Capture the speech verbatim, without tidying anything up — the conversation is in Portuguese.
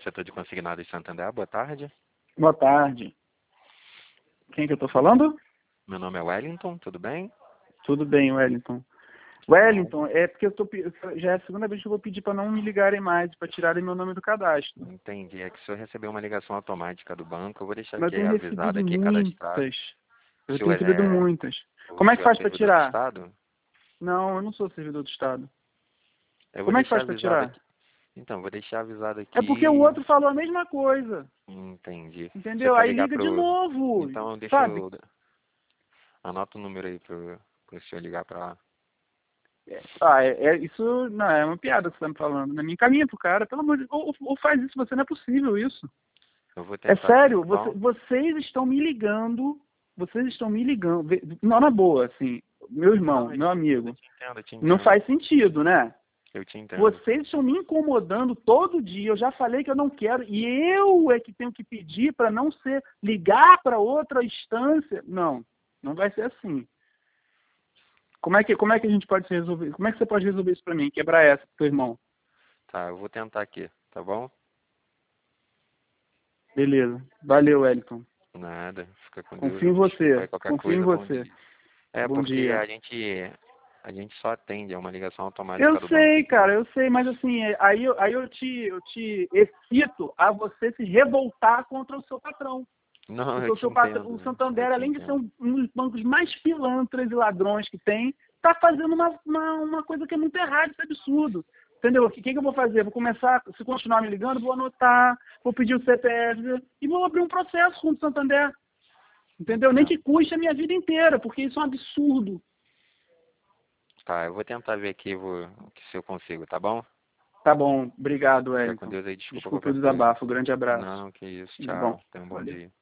Setor de consignados de Santander, boa tarde. Boa tarde. Quem que eu tô falando? Meu nome é Wellington, tudo bem? Tudo bem, Wellington. Wellington, é porque eu tô, já é a segunda vez que eu vou pedir para não me ligarem mais, para tirarem meu nome do cadastro. Entendi. É que se eu receber uma ligação automática do banco, eu vou deixar Mas aqui eu tenho avisado recebido aqui, cadastrado. muitas. O Eu tenho senhor recebido é, muitas. o Como é que senhor é faz para servidor do tirar? Estado? Não, eu não sou servidor do Estado. Eu vou Como é que deixar faz para avisado tirar? aqui. Então, vou deixar avisado É porque o aqui. outro falou a mesma coisa. Entendi. Você Entendeu? quer Aí ligar liga de pro... novo. Então, deixa Sabe? eu... Anota o número aí pro, pro senhor ligar pra lá. É, ah, é, é- isso não é uma piada que você tá me falando. Né? Me encaminha pro cara, pelo amor de Deus. Ou, ou faz isso, você não é possível isso. Eu vou É tentar aqui, sério, tá você- bom? vocês estão me ligando, vocês estão me ligando, vê- não, na boa, assim, meu irmão, Não, eu meu te, eu amigo, te entendo, eu te não entendo. faz sentido, né? Eu te entendo. Vocês estão me incomodando todo dia, eu já falei que eu não quero, e eu é que tenho que pedir para não ser, ligar para outra instância. Não, não vai ser assim. Como é que, como é que a gente pode se resolver? Como é que você pode resolver isso para mim? Quebrar essa, pro teu irmão. Tá, eu vou tentar aqui, tá bom? Beleza. Valeu, Wellington. Nada, fica com Deus. Confio em Desculpa você. aí qualquer Confio em coisa, bom você. dia. É Bom porque dia. a gente a gente só atende, é uma ligação Eu automática do banco sei, aqui. cara, eu sei, mas assim, é, aí, eu- aí eu te, eu te excito a você se revoltar contra o seu patrão. Não, Porque eu o te seu patrão, entendo, o eu Santander, te além de ser entendo. um, um dos bancos mais pilantras e ladrões que tem, tá fazendo uma, uma, uma coisa que é muito errada, isso é absurdo. Entendeu? O que, que eu vou fazer? Vou começar, se continuar me ligando, vou anotar, vou pedir o C P F e vou abrir um processo contra o Santander. Entendeu? Nem É. que custe a minha vida inteira, porque isso é um absurdo. Tá, eu vou tentar ver aqui vou, se eu consigo, tá bom? Tá bom, obrigado, Fica com Wellington. Deus aí, desculpa Desculpe o qualquer coisa. desabafo, grande abraço. Não, que isso, Tudo bom, tchau. Tenha um bom valeu. dia.